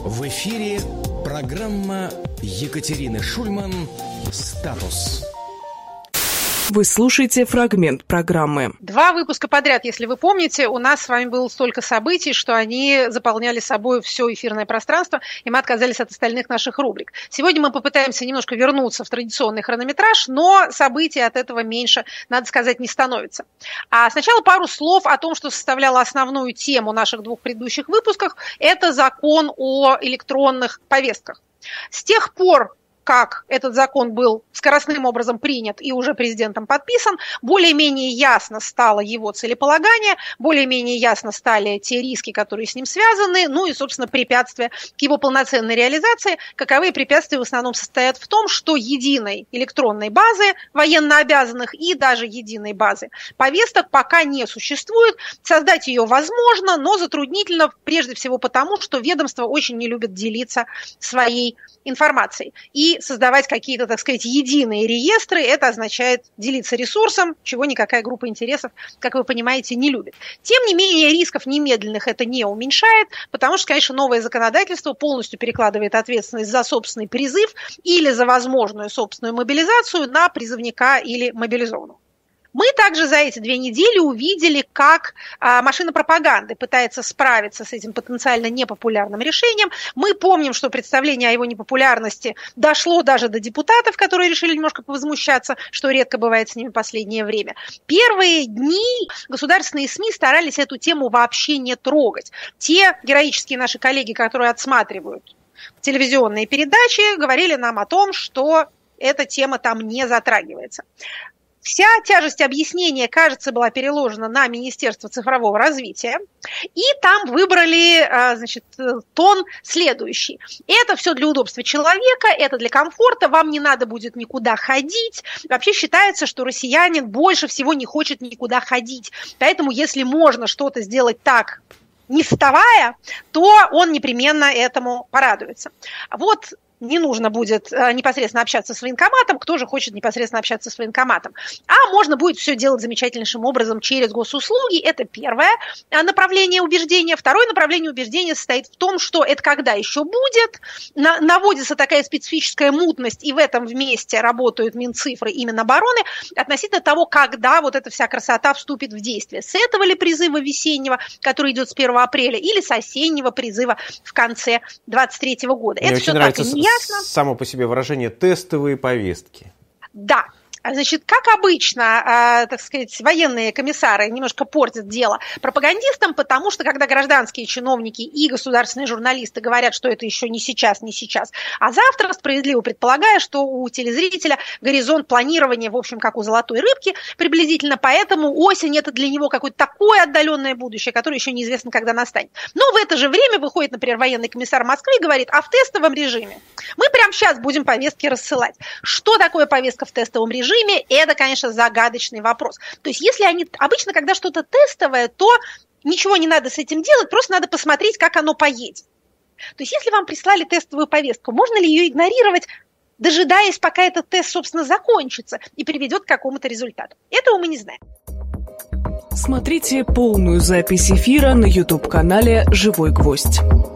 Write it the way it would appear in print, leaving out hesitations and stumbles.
В эфире программа Екатерины Шульман «Статус». Вы слушаете фрагмент программы. 2 выпуска подряд, если вы помните, у нас с вами было столько событий, что они заполняли собой все эфирное пространство, и мы отказались от остальных наших рубрик. Сегодня мы попытаемся немножко вернуться в традиционный хронометраж, но событий от этого меньше, надо сказать, не становится. А сначала пару слов о том, что составляло основную тему наших 2 предыдущих выпусков. Это закон о электронных повестках. С тех пор, как этот закон был скоростным образом принят и уже президентом подписан, более-менее ясно стало его целеполагание, более-менее ясно стали те риски, которые с ним связаны, ну и, собственно, препятствия к его полноценной реализации. Каковые препятствия в основном состоят в том, что единой электронной базы военнообязанных и даже единой базы повесток пока не существует. Создать ее возможно, но затруднительно прежде всего потому, что ведомство очень не любит делиться своей информацией. И создавать какие-то, так сказать, единые реестры, это означает делиться ресурсом, чего никакая группа интересов, как вы понимаете, не любит. Тем не менее, рисков немедленных это не уменьшает, потому что, конечно, новое законодательство полностью перекладывает ответственность за собственный призыв или за возможную собственную мобилизацию на призывника или мобилизованного. Мы также за эти 2 недели увидели, как машина пропаганды пытается справиться с этим потенциально непопулярным решением. Мы помним, что представление о его непопулярности дошло даже до депутатов, которые решили немножко повозмущаться, что редко бывает с ними в последнее время. Первые дни государственные СМИ старались эту тему вообще не трогать. Те героические наши коллеги, которые отсматривают телевизионные передачи, говорили нам о том, что эта тема там не затрагивается. Вся тяжесть объяснения, кажется, была переложена на Министерство цифрового развития, и там выбрали, значит, тон следующий. Это все для удобства человека, это для комфорта, вам не надо будет никуда ходить. Вообще считается, что россиянин больше всего не хочет никуда ходить, поэтому если можно что-то сделать так, не вставая, то он непременно этому порадуется. Вот. Не нужно будет непосредственно общаться с военкоматом, кто же хочет непосредственно общаться с военкоматом. А можно будет все делать замечательнейшим образом через госуслуги. Это первое направление убеждения. Второе направление убеждения состоит в том, что это когда еще будет. Наводится такая специфическая мутность, и в этом вместе работают Минцифры и Минобороны относительно того, когда вот эта вся красота вступит в действие. С этого ли призыва весеннего, который идет с 1 апреля, или с осеннего призыва в конце 2023 года. Мне это все так и не ясно. Само по себе выражение «тестовые повестки». Да. Значит, как обычно, так сказать, военные комиссары немножко портят дело пропагандистам, потому что когда гражданские чиновники и государственные журналисты говорят, что это еще не сейчас, а завтра, справедливо предполагая, что у телезрителя горизонт планирования, в общем, как у золотой рыбки, приблизительно, поэтому осень – это для него какое-то такое отдаленное будущее, которое еще неизвестно, когда настанет. Но в это же время выходит, например, военный комиссар Москвы и говорит, а в тестовом режиме мы прямо сейчас будем повестки рассылать. Что такое повестка в тестовом режиме? Это, конечно, загадочный вопрос. То есть, если они обычно, когда что-то тестовое, то ничего не надо с этим делать, просто надо посмотреть, как оно поедет. То есть, если вам прислали тестовую повестку, можно ли ее игнорировать, дожидаясь, пока этот тест, собственно, закончится и приведет к какому-то результату? Этого мы не знаем. Смотрите полную запись эфира на YouTube-канале «Живой гвоздь».